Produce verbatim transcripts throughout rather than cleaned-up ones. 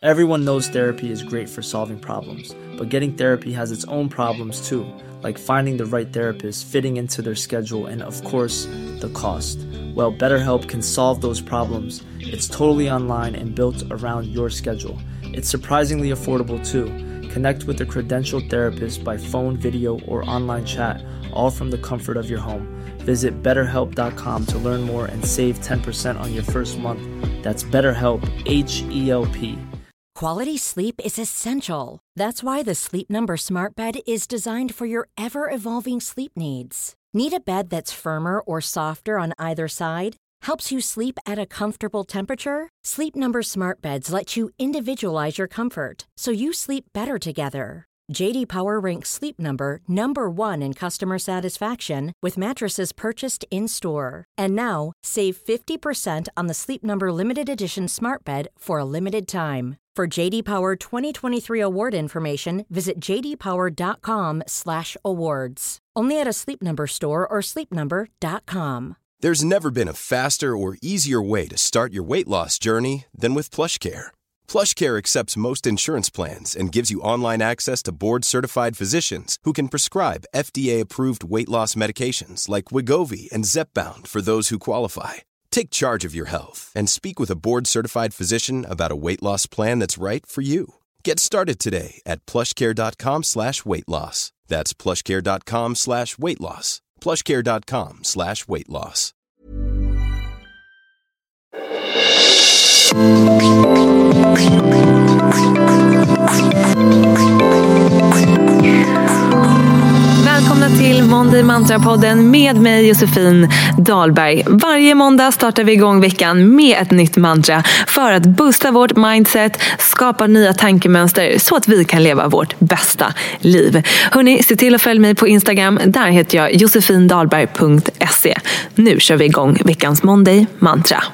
Everyone knows therapy is great for solving problems, but getting therapy has its own problems too, like finding the right therapist, fitting into their schedule, and of course, the cost. Well, BetterHelp can solve those problems. It's totally online and built around your schedule. It's surprisingly affordable too. Connect with a credentialed therapist by phone, video, or online chat, all from the comfort of your home. Visit better help dot com to learn more and save ten percent on your first month. That's BetterHelp, H E L P. Quality sleep is essential. That's why the Sleep Number Smart Bed is designed for your ever-evolving sleep needs. Need a bed that's firmer or softer on either side? Helps you sleep at a comfortable temperature? Sleep Number Smart Beds let you individualize your comfort, so you sleep better together. J D Power ranks Sleep Number number one in customer satisfaction with mattresses purchased in-store. And now, save fifty percent on the Sleep Number Limited Edition Smart Bed for a limited time. For J D Power twenty twenty-three award information, visit j d power dot com slash awards. Only at a Sleep Number store or sleep number dot com. There's never been a faster or easier way to start your weight loss journey than with PlushCare. PlushCare accepts most insurance plans and gives you online access to board-certified physicians who can prescribe F D A-approved weight loss medications like Wegovy and Zepbound for those who qualify. Take charge of your health and speak with a board-certified physician about a weight loss plan that's right for you. Get started today at plushcare.com slash weight loss. That's plushcare.com slash weight loss. plushcare.com slash weight loss. Välkomna till Monday Mantra-podden med mig Josefin Dahlberg. Varje måndag startar vi igång veckan med ett nytt mantra för att boosta vårt mindset, skapa nya tankemönster så att vi kan leva vårt bästa liv. Hörrni, se till att följa mig på Instagram. Där heter jag josefindalberg punkt se. Nu kör vi igång veckans Monday Mantra.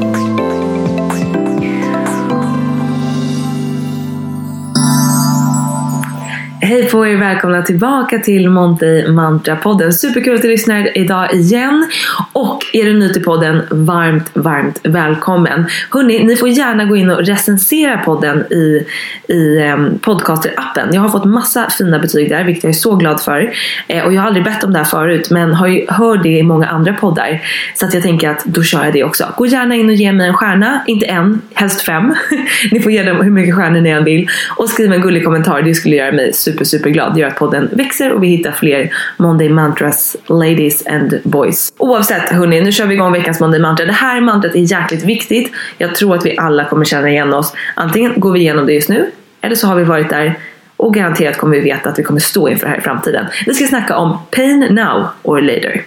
Hej på er, välkomna tillbaka till Monday Mantra-podden. Superkul att du lyssnar idag igen. Och är du ny till podden, varmt, varmt välkommen. Hörrni, ni får gärna gå in och recensera podden i, i um, podcaster-appen. Jag har fått massa fina betyg där, vilket jag är så glad för. Eh, och jag har aldrig bett om det här förut, men har ju hört det i många andra poddar. Så att jag tänker att då kör jag det också. Gå gärna in och ge mig en stjärna, inte en, helst fem. Ni får ge dem hur mycket stjärnor ni än vill. Och skriv en gullig kommentar, det skulle göra mig super super glad. Det gör att podden växer och vi hittar fler Monday Mantras, ladies and boys. Oavsett, hörni, nu kör vi igång veckans Monday Mantra. Det här mantrat är jäkligt viktigt. Jag tror att vi alla kommer känna igen oss. Antingen går vi igenom det just nu, eller så har vi varit där och garanterat kommer vi veta att vi kommer stå inför det här i framtiden. Vi ska snacka om pain now or later.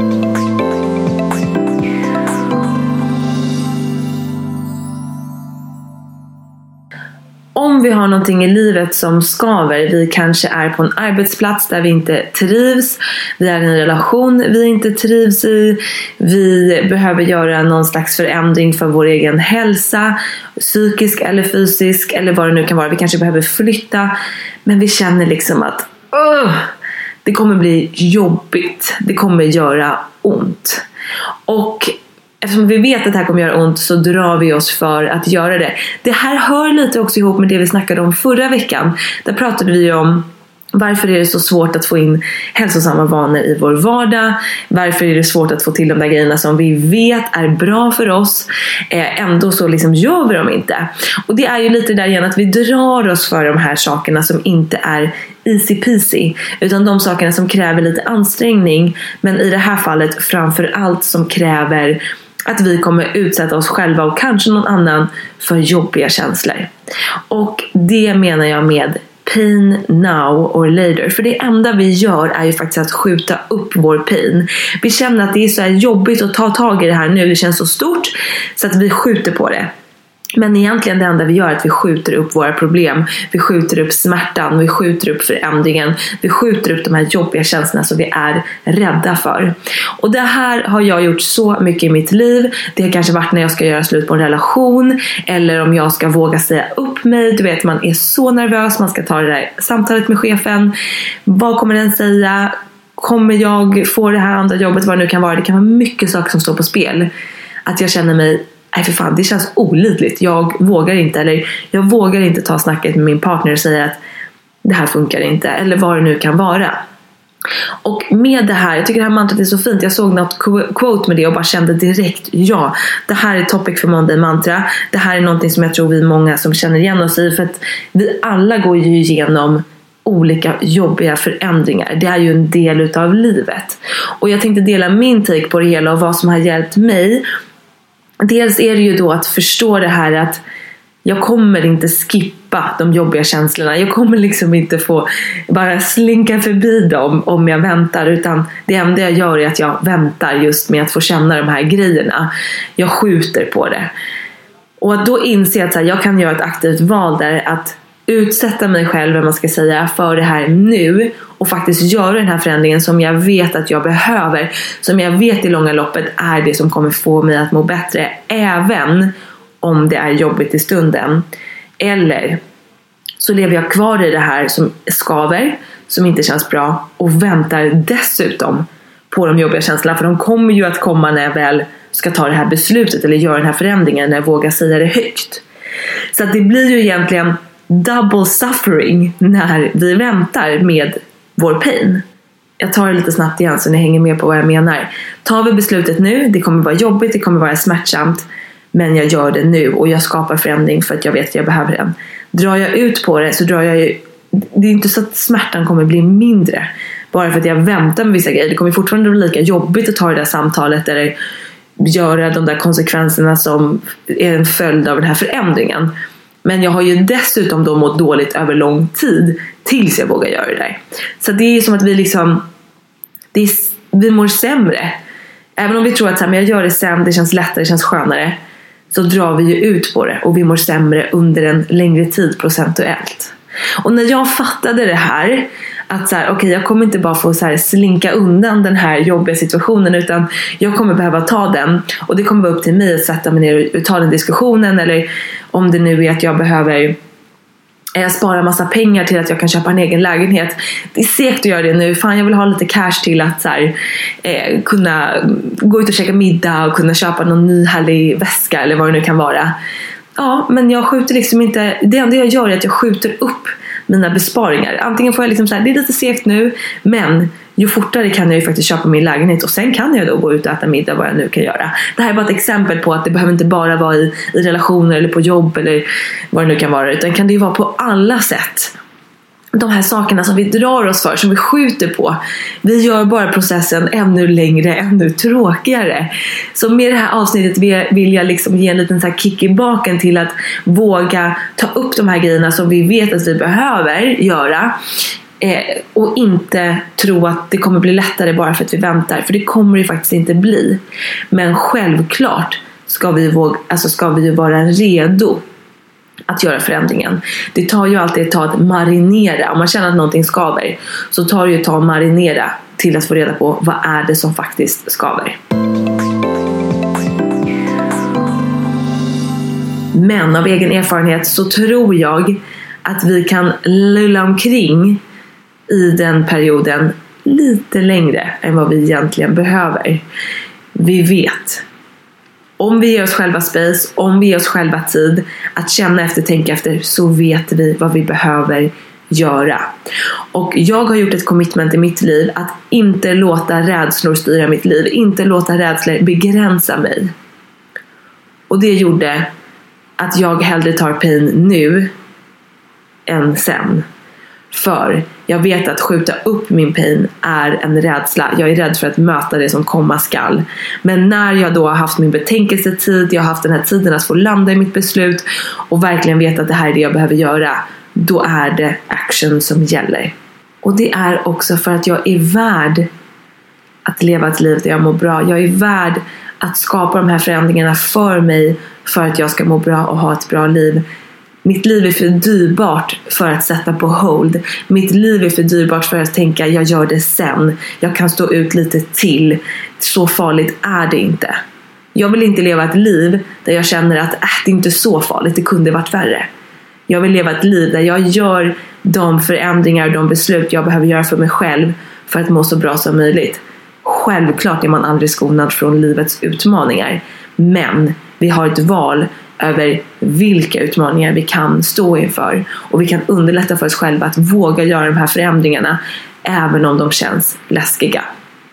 Om vi har någonting i livet som skaver, vi kanske är på en arbetsplats där vi inte trivs, vi är i en relation vi inte trivs i, vi behöver göra någon slags förändring för vår egen hälsa, psykisk eller fysisk eller vad det nu kan vara, vi kanske behöver flytta, men vi känner liksom att uh, det kommer bli jobbigt, det kommer göra ont. Och eftersom vi vet att det här kommer göra ont så drar vi oss för att göra det. Det här hör lite också ihop med det vi snackade om förra veckan. Där pratade vi om varför är det så svårt att få in hälsosamma vanor i vår vardag. Varför är det svårt att få till de där grejerna som vi vet är bra för oss. Eh, ändå så liksom gör vi dem inte. Och det är ju lite där igen att vi drar oss för de här sakerna som inte är easy peasy. Utan de sakerna som kräver lite ansträngning. Men i det här fallet framför allt som kräver att vi kommer utsätta oss själva och kanske någon annan för jobbiga känslor. Och det menar jag med pain now or later. För det enda vi gör är ju faktiskt att skjuta upp vår pain. Vi känner att det är så här jobbigt att ta tag i det här nu. Det känns så stort så att vi skjuter på det. Men egentligen det enda vi gör är att vi skjuter upp våra problem. Vi skjuter upp smärtan. Vi skjuter upp förändringen. Vi skjuter upp de här jobbiga känslorna som vi är rädda för. Och det här har jag gjort så mycket i mitt liv. Det har kanske varit när jag ska göra slut på en relation. Eller om jag ska våga säga upp mig. Du vet, man är så nervös. Man ska ta det där samtalet med chefen. Vad kommer den säga? Kommer jag få det här andra jobbet? Vad det nu kan vara. Det kan vara mycket saker som står på spel. Att jag känner mig nej för fan, det känns olidligt. Jag vågar inte, eller jag vågar inte ta snacket med min partner och säga att det här funkar inte, eller vad det nu kan vara. Och med det här, jag tycker det här mantrat är så fint. Jag såg något quote med det och bara kände direkt, ja, det här är topic för Monday mantra. Det här är någonting som jag tror vi är många som känner igen oss i, för att vi alla går ju igenom olika jobbiga förändringar. Det är ju en del utav livet. Och jag tänkte dela min take på det hela och vad som har hjälpt mig. Dels är det ju då att förstå det här att jag kommer inte skippa de jobbiga känslorna. Jag kommer liksom inte få bara slinka förbi dem om jag väntar. Utan det enda jag gör är att jag väntar just med att få känna de här grejerna. Jag skjuter på det. Och att då inse att så här, jag kan göra ett aktivt val där, att utsätta mig själv, vad man ska säga, för det här nu. Och faktiskt göra den här förändringen som jag vet att jag behöver. Som jag vet i långa loppet är det som kommer få mig att må bättre. Även om det är jobbigt i stunden. Eller så lever jag kvar i det här som skaver, som inte känns bra, och väntar dessutom på de jobbiga känslorna. För de kommer ju att komma när jag väl ska ta det här beslutet eller göra den här förändringen, när jag vågar säga det högt. Så att det blir ju egentligen double suffering när vi väntar med vår pain. Jag tar det lite snabbt igen så ni hänger med på vad jag menar. Tar vi beslutet nu, det kommer vara jobbigt, det kommer vara smärtsamt. Men jag gör det nu och jag skapar förändring för att jag vet att jag behöver den. Drar jag ut på det så drar jag ju... Det är inte så att smärtan kommer bli mindre bara för att jag väntar med vissa grejer. Det kommer fortfarande bli lika jobbigt att ta det där samtalet eller göra de där konsekvenserna som är en följd av den här förändringen. Men jag har ju dessutom då mått dåligt över lång tid tills jag vågar göra det där. Så det är som att vi liksom... Det är, vi mår sämre. Även om vi tror att så här, men jag gör det sen, det känns lättare, det känns skönare, så drar vi ju ut på det och vi mår sämre under en längre tid procentuellt. Och när jag fattade det här, att så här, okej, okay, jag kommer inte bara få så här slinka undan den här jobbiga situationen, utan jag kommer behöva ta den, och det kommer vara upp till mig att sätta mig ner och ta den diskussionen, eller om det nu är att jag behöver jag sparar massa pengar till att jag kan köpa en egen lägenhet. Det är segt att göra det nu. Fan, jag vill ha lite cash till att så här, eh, kunna gå ut och käka middag och kunna köpa någon ny härlig väska eller vad det nu kan vara. Ja, men jag skjuter liksom inte... Det enda jag gör är att jag skjuter upp mina besparingar. Antingen får jag liksom så här, det är lite segt nu, men ju fortare kan jag ju faktiskt köpa min lägenhet, och sen kan jag då gå ut och äta middag, vad jag nu kan göra. Det här är bara ett exempel på att det behöver inte bara vara i, i relationer eller på jobb eller vad det nu kan vara, utan kan det ju vara på alla sätt. De här sakerna som vi drar oss för, som vi skjuter på, vi gör bara processen ännu längre, ännu tråkigare. Så med det här avsnittet vill jag liksom ge en liten så här kick i baken till att våga ta upp de här grejerna som vi vet att vi behöver göra. Eh, och inte tro att det kommer bli lättare bara för att vi väntar. För det kommer det faktiskt inte bli. Men självklart ska vi, våga, alltså ska vi ju vara redo att göra förändringen. Det tar ju alltid ett tag att marinera. Om man känner att någonting skaver, så tar det ju ett tag att marinera till att få reda på vad är det som faktiskt skaver. Men av egen erfarenhet så tror jag att vi kan lulla omkring i den perioden lite längre än vad vi egentligen behöver. Vi vet, om vi ger oss själva space, om vi ger oss själva tid att känna efter, tänka efter, så vet vi vad vi behöver göra. Och jag har gjort ett commitment i mitt liv att inte låta rädslor styra mitt liv, inte låta rädslor begränsa mig. Och det gjorde att jag hellre tar pain nu än sen. För jag vet att skjuta upp min pain är en rädsla. Jag är rädd för att möta det som komma skall. Men när jag då har haft min betänkelsetid, jag har haft den här tiden att få landa i mitt beslut och verkligen vet att det här är det jag behöver göra, då är det action som gäller. Och det är också för att jag är värd att leva ett liv där jag mår bra. Jag är värd att skapa de här förändringarna för mig, för att jag ska må bra och ha ett bra liv. Mitt liv är för dyrbart för att sätta på hold. Mitt liv är för dyrbart för att tänka, jag gör det sen. Jag kan stå ut lite till. Så farligt är det inte. Jag vill inte leva ett liv där jag känner att äh, det är inte så farligt, det kunde varit värre. Jag vill leva ett liv där jag gör de förändringar och de beslut jag behöver göra för mig själv för att må så bra som möjligt. Självklart är man aldrig skonad från livets utmaningar. Men vi har ett val över vilka utmaningar vi kan stå inför. Och vi kan underlätta för oss själva att våga göra de här förändringarna även om de känns läskiga.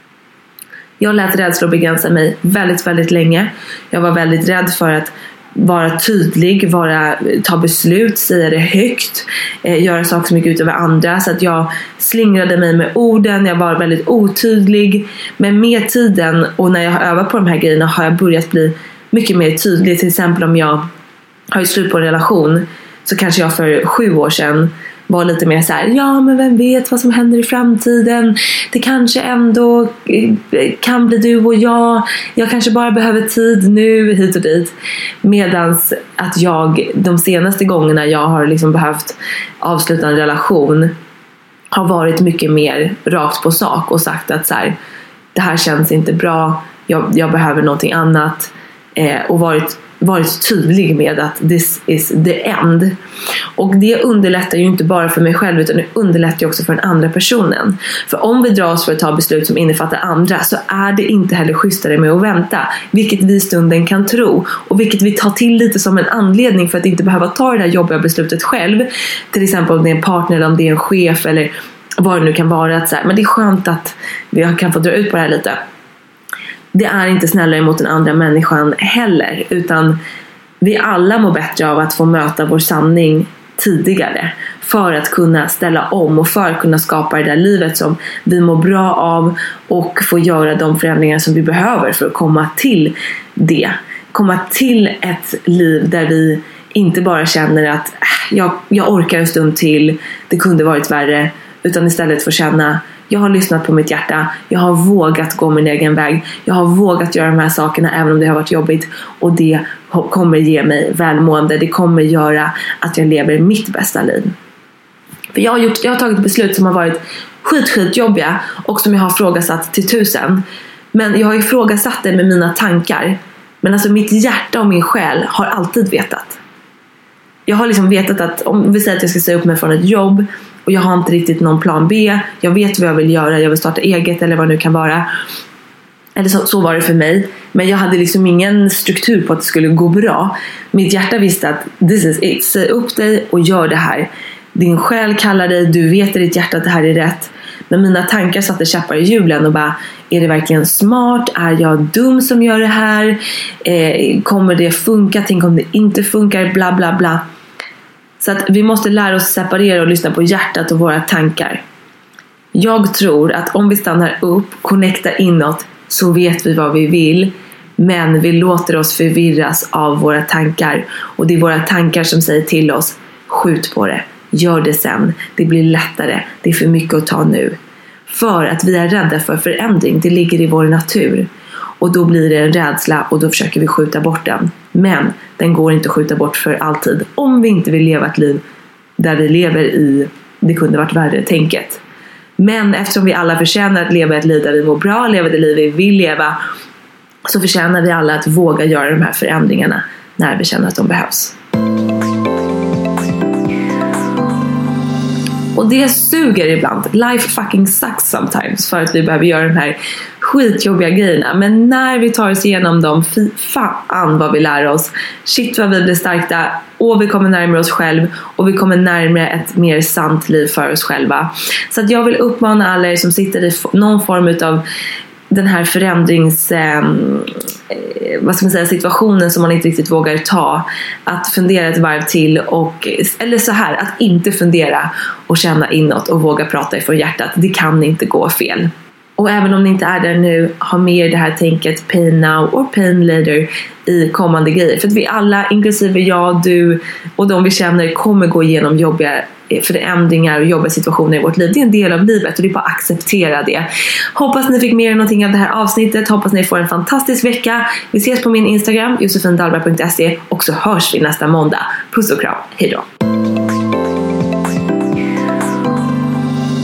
Jag lät rädslor begränsa mig väldigt, väldigt länge. Jag var väldigt rädd för att vara tydlig, vara, ta beslut, säga det högt, eh, göra saker som gick ut över andra. Så att jag slingrade mig med orden, jag var väldigt otydlig. Men med tiden och när jag har övat på de här grejerna har jag börjat bli mycket mer tydlig. Till exempel om jag har ju slut på en relation, så kanske jag för sju år sedan var lite mer så här: ja men vem vet vad som händer i framtiden, det kanske ändå kan bli du och jag, jag kanske bara behöver tid nu, hit och dit. Medans att jag de senaste gångerna jag har liksom behövt avsluta en relation har varit mycket mer rakt på sak och sagt att så här, det här känns inte bra, jag, jag behöver någonting annat, eh, och varit varit tydlig med att this is the end. Och det underlättar ju inte bara för mig själv, utan det underlättar ju också för den andra personen. För om vi drar oss för att ta beslut som innefattar andra, så är det inte heller schysstare med att vänta, vilket vi stunden kan tro, och vilket vi tar till lite som en anledning för att inte behöva ta det här jobbiga beslutet själv. Till exempel om det är en partner eller om det är en chef eller vad det nu kan vara, att så här, men det är skönt att vi kan få dra ut på det här lite. Det är inte snällare mot den andra människan heller, utan vi alla mår bättre av att få möta vår sanning tidigare för att kunna ställa om och för att kunna skapa det där livet som vi mår bra av och få göra de förändringar som vi behöver för att komma till det. Komma till ett liv där vi inte bara känner att jag, jag orkar en stund till, det kunde varit värre, utan istället få känna: jag har lyssnat på mitt hjärta, jag har vågat gå min egen väg, jag har vågat göra de här sakerna även om det har varit jobbigt, och det kommer ge mig välmående, det kommer göra att jag lever mitt bästa liv. För jag har, gjort, jag har tagit beslut som har varit skit, skit jobbiga och som jag har frågasatt till tusen. Men jag har ifrågasatt det med mina tankar, men alltså mitt hjärta och min själ har alltid vetat. Jag har liksom vetat att om vi säger att jag ska säga upp mig från ett jobb och jag har inte riktigt någon plan B, jag vet vad jag vill göra, jag vill starta eget eller vad det nu kan vara, eller så, så var det för mig, men jag hade liksom ingen struktur på att det skulle gå bra. Mitt hjärta visste att this is it, säg upp dig och gör det här, din själ kallar dig, du vet i ditt hjärta att det här är rätt. Men mina tankar satte käppar i hjulen och bara: är det verkligen smart? Är jag dum som gör det här? Eh, kommer det funka? Tänk om det inte funkar? Bla bla bla. Så att vi måste lära oss separera och lyssna på hjärtat och våra tankar. Jag tror att om vi stannar upp, connectar inåt, så vet vi vad vi vill. Men vi låter oss förvirras av våra tankar. Och det är våra tankar som säger till oss: skjut på det, gör det sen, det blir lättare, det är för mycket att ta nu. För att vi är rädda för förändring, det ligger i vår natur. Och då blir det en rädsla och då försöker vi skjuta bort den. Men den går inte att skjuta bort för alltid, om vi inte vill leva ett liv där vi lever i det kunde varit värre tänket. Men eftersom vi alla förtjänar att leva ett liv där vi mår bra, leva det liv vi vill leva, så förtjänar vi alla att våga göra de här förändringarna när vi känner att de behövs. Och det suger ibland. Life fucking sucks sometimes, för att vi behöver göra de här skitjobbiga grejerna. Men när vi tar oss igenom dem, fy fan vad vi lär oss. Shit vad vi blir starka. Och vi kommer närmare oss själv. Och vi kommer närmare ett mer sant liv för oss själva. Så att jag vill uppmana alla er som sitter i någon form av den här förändrings eh, vad ska man säga, situationen som man inte riktigt vågar ta, att fundera ett varv till, och eller så här, att inte fundera och känna inåt och våga prata ifrån hjärtat. Det kan inte gå fel. Och även om ni inte är där nu, ha med det här tänket pain now or pain later i kommande grejer. För att vi alla, inklusive jag, du och de vi känner, kommer gå igenom jobbiga förändringar och jobbiga situationer i vårt liv. Det är en del av livet och det är bara att acceptera det. Hoppas ni fick med er någonting av det här avsnittet. Hoppas ni får en fantastisk vecka. Vi ses på min Instagram, josefin dahlberg punkt se, och så hörs vi nästa måndag. Puss och kram, hej då!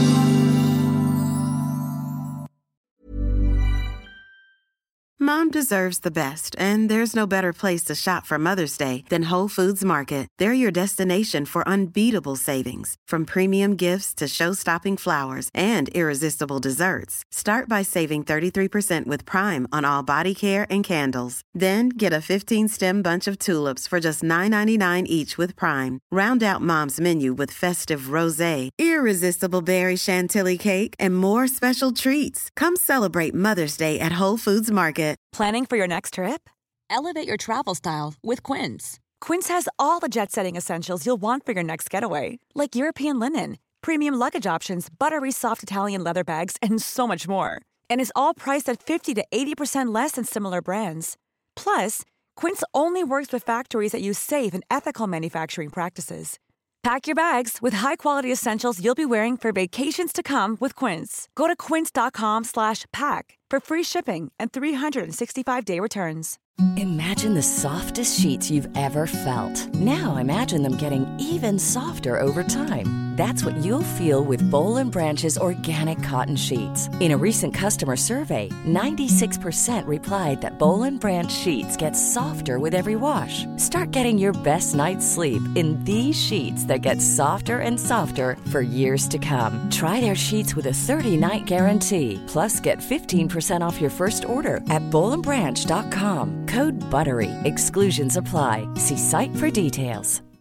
Mom deserves deserves the best, and there's no better place to shop for Mother's Day than Whole Foods Market. They're your destination for unbeatable savings, from premium gifts to show-stopping flowers and irresistible desserts. Start by saving thirty-three percent with Prime on all body care and candles. Then get a fifteen-stem bunch of tulips for just nine ninety-nine each with Prime. Round out Mom's menu with festive rosé, irresistible berry chantilly cake, and more special treats. Come celebrate Mother's Day at Whole Foods Market. Planning for your next trip? Elevate your travel style with Quince. Quince has all the jet-setting essentials you'll want for your next getaway, like European linen, premium luggage options, buttery soft Italian leather bags, and so much more. And is all priced at fifty to eighty percent less than similar brands. Plus, Quince only works with factories that use safe and ethical manufacturing practices. Pack your bags with high-quality essentials you'll be wearing for vacations to come with Quince. Go to quince.com slash pack for free shipping and three sixty-five day returns. Imagine the softest sheets you've ever felt. Now imagine them getting even softer over time. That's what you'll feel with Boll and Branch's organic cotton sheets. In a recent customer survey, ninety-six percent replied that Boll and Branch sheets get softer with every wash. Start getting your best night's sleep in these sheets that get softer and softer for years to come. Try their sheets with a thirty-night guarantee. Plus, get fifteen percent off your first order at boll and branch dot com. Code BUTTERY. Exclusions apply. See site for details.